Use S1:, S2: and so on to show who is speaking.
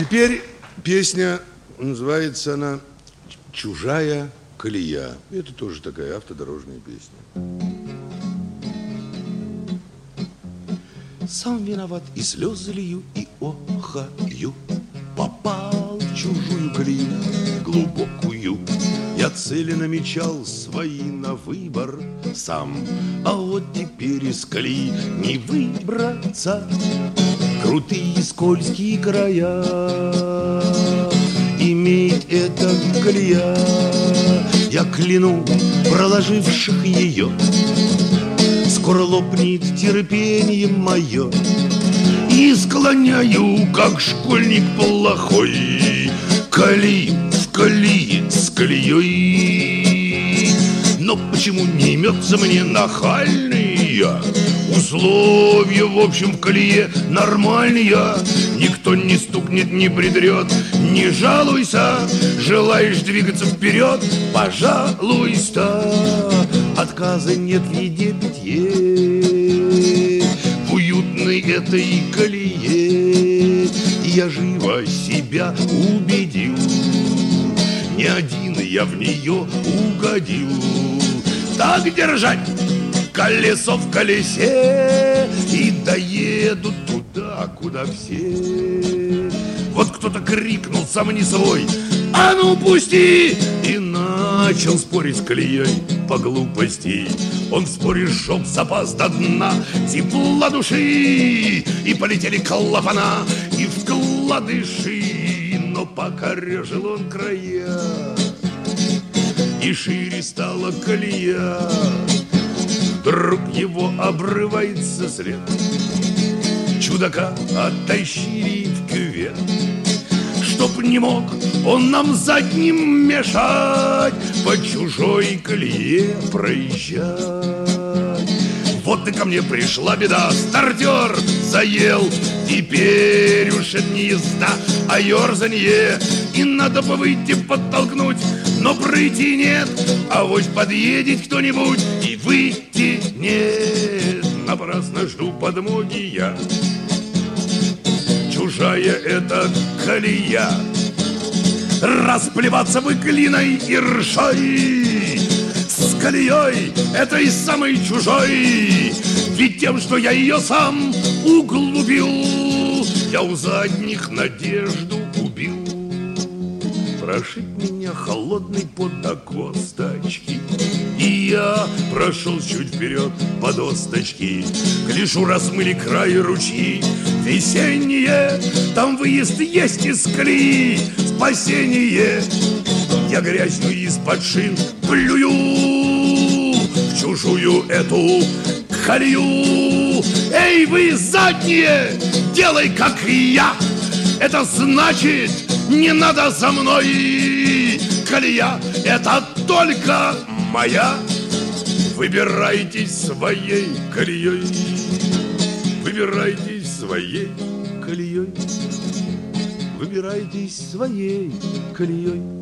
S1: Теперь песня, называется она «Чужая колея». Это тоже такая автодорожная песня. Сам виноват, и слезы лью, и охаю. Попал в чужую колею глубокую. Я цели намечал свои на выбор сам, а вот теперь из колеи не выбраться. Крутые скользкие края имеет эта колея. Я кляну проложивших ее, скоро лопнет терпение мое. И склоняю, как школьник плохой, колеи в колеи с колеей. Но почему не имется мне нахальные условия, в общем, в колее нормальные? Никто не стукнет, не придрет, не жалуйся. Желаешь двигаться вперед, пожалуйста. Отказа нет в еде, питье, в уютной этой колее. Я живо себя убедил, не один я в нее угодил. Так держать колесо в колесе и доеду туда, куда все. Вот кто-то крикнул сам не свой: а ну пусти! И начал спорить с колеей по глупости. Он в споре сжег запас до дна тепла души, и полетели клапана и вкладыши. Но покорежил он края, и шире стала колея. Вдруг его обрывается след, чудака оттащили в кювет, чтоб не мог он нам задним мешать по чужой колее проезжать. Вот и ко мне пришла беда, стартер заел. Теперь уж это не езда, а ерзанье. И надо бы выйти подтолкнуть, но пройти нет. А вот подъедет кто-нибудь и выйти нет. Напрасно жду подмоги я. Чужая эта колея, расплеваться бы глиной и ржой с колеей этой самой чужой. Ведь тем, что я ее сам углубил, я у задних надежду убил. Прошиб меня холодный пот до косточки, и я прошел чуть вперед по досточке. Гляжу, размыли край ручьи весенние, там выезд есть из колеи, спасение. Я грязью из-под шин плюю в чужую эту колею. Эй, вы задние, делай как и я. Это значит, не надо за мной. Колея — это только моя. Выбирайтесь своей колеей, выбирайтесь своей колеей, выбирайтесь своей колеей.